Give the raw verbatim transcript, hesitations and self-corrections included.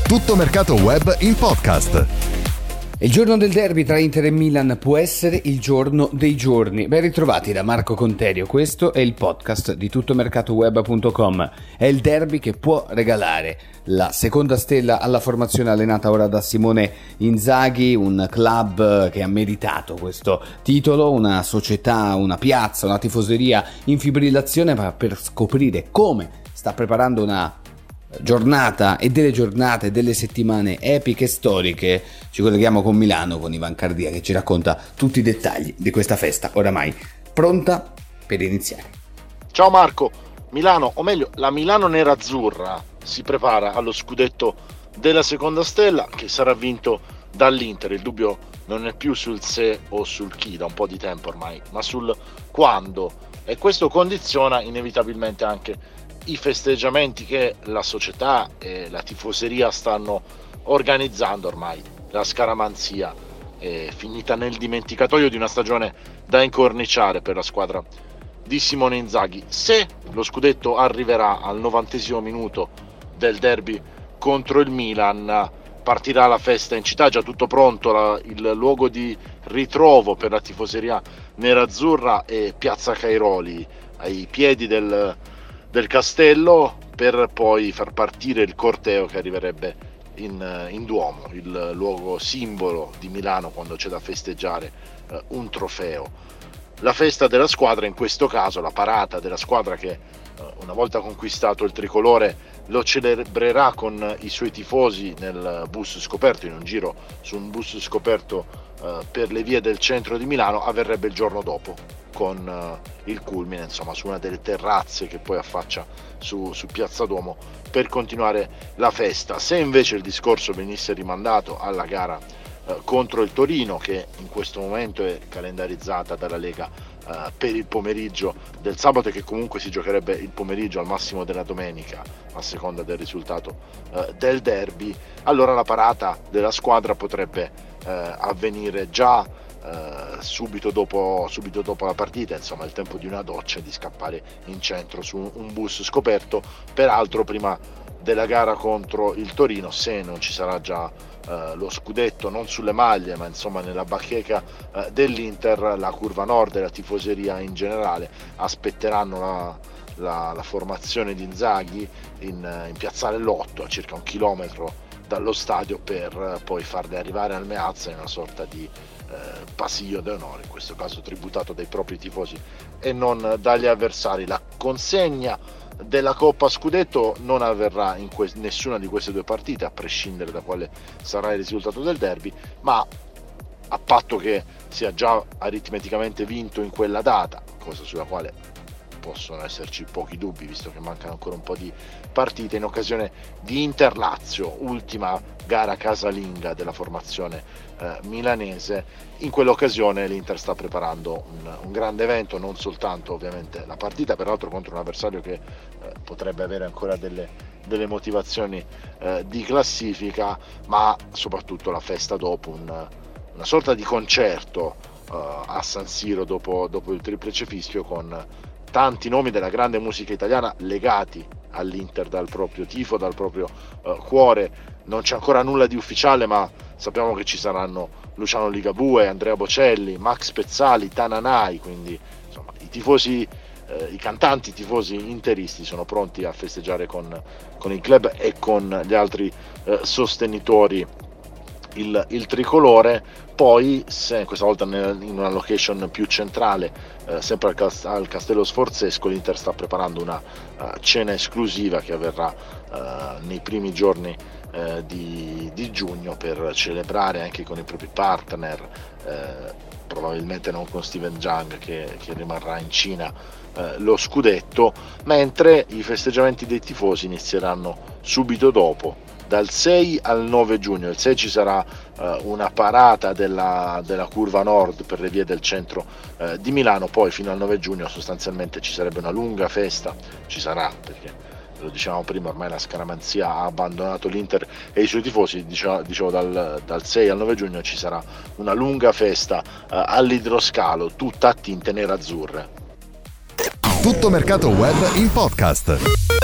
Tutto Mercato Web in podcast. Il giorno del derby tra Inter e Milan può essere il giorno dei giorni. Ben ritrovati da Marco Conterio, questo è il podcast di tutto mercato web punto com. È il derby che può regalare la seconda stella alla formazione allenata ora da Simone Inzaghi, un club che ha meritato questo titolo, una società, una piazza, una tifoseria in fibrillazione per scoprire come sta preparando una giornata e delle giornate, delle settimane epiche e storiche. Ci colleghiamo con Milano, con Ivan Cardia che ci racconta tutti i dettagli di questa festa oramai pronta per iniziare. Ciao Marco, Milano, o meglio la Milano nerazzurra si prepara allo scudetto della seconda stella che sarà vinto dall'Inter. Il dubbio non è più sul se o sul chi da un po' di tempo ormai, ma sul quando, e questo condiziona inevitabilmente anche i festeggiamenti che la società e la tifoseria stanno organizzando. Ormai la scaramanzia è finita nel dimenticatoio di una stagione da incorniciare per la squadra di Simone Inzaghi. Se lo scudetto arriverà al novantesimo minuto del derby contro il Milan, partirà la festa in città, già tutto pronto, la, il luogo di ritrovo per la tifoseria nerazzurra è Piazza Cairoli, ai piedi del del castello, per poi far partire il corteo che arriverebbe in, in Duomo, il luogo simbolo di Milano quando c'è da festeggiare eh, un trofeo. La festa della squadra, in questo caso la parata della squadra che eh, una volta conquistato il tricolore lo celebrerà con i suoi tifosi nel bus scoperto, in un giro su un bus scoperto eh, per le vie del centro di Milano, avverrebbe il giorno dopo, con uh, il culmine insomma su una delle terrazze che poi affaccia su, su Piazza Duomo per continuare la festa. Se invece il discorso venisse rimandato alla gara uh, contro il Torino, che in questo momento è calendarizzata dalla Lega uh, per il pomeriggio del sabato e che comunque si giocherebbe il pomeriggio al massimo della domenica a seconda del risultato uh, del derby, allora la parata della squadra potrebbe uh, avvenire già Uh, subito dopo subito dopo la partita, insomma il tempo di una doccia e di scappare in centro su un bus scoperto, peraltro prima della gara contro il Torino, se non ci sarà già uh, lo scudetto, non sulle maglie ma insomma nella bacheca uh, dell'Inter. La curva nord e la tifoseria in generale aspetteranno la, la, la formazione di Inzaghi in, in piazzale Lotto, a circa un chilometro dallo stadio, per uh, poi farli arrivare al Meazza in una sorta di Eh, pasillo d'onore, in questo caso tributato dai propri tifosi e non dagli avversari. La consegna della Coppa Scudetto non avverrà in que- nessuna di queste due partite, a prescindere da quale sarà il risultato del derby, ma a patto che sia già aritmeticamente vinto in quella data, cosa sulla quale possono esserci pochi dubbi visto che mancano ancora un po' di partite, in occasione di Inter-Lazio, ultima gara casalinga della formazione eh, milanese. In quell'occasione l'Inter sta preparando un, un grande evento, non soltanto ovviamente la partita, peraltro contro un avversario che eh, potrebbe avere ancora delle, delle motivazioni eh, di classifica, ma soprattutto la festa dopo, un, una sorta di concerto eh, a San Siro dopo, dopo il triplice fischio, con tanti nomi della grande musica italiana legati all'Inter dal proprio tifo, dal proprio uh, cuore. Non c'è ancora nulla di ufficiale, ma sappiamo che ci saranno Luciano Ligabue, Andrea Bocelli, Max Pezzali, Tananai, quindi insomma i tifosi, eh, i cantanti tifosi interisti sono pronti a festeggiare con, con il club e con gli altri eh, sostenitori il, il tricolore. Poi, se questa volta in una location più centrale, eh, sempre al, cast- al Castello Sforzesco, l'Inter sta preparando una uh, cena esclusiva che avverrà uh, nei primi giorni uh, di, di giugno, per celebrare anche con i propri partner, eh, probabilmente non con Steven Jang che, che rimarrà in Cina, eh, lo scudetto, mentre i festeggiamenti dei tifosi inizieranno subito dopo. Dal sei al nove giugno, il sei ci sarà uh, una parata della, della curva nord per le vie del centro uh, di Milano, poi fino al nove giugno sostanzialmente ci sarebbe una lunga festa, ci sarà perché lo dicevamo prima, ormai la scaramanzia ha abbandonato l'Inter e i suoi tifosi, dicevo, dicevo dal, dal sei al nove giugno ci sarà una lunga festa uh, all'idroscalo, tutta a tinte nerazzurre. Tutto Mercato Web in podcast.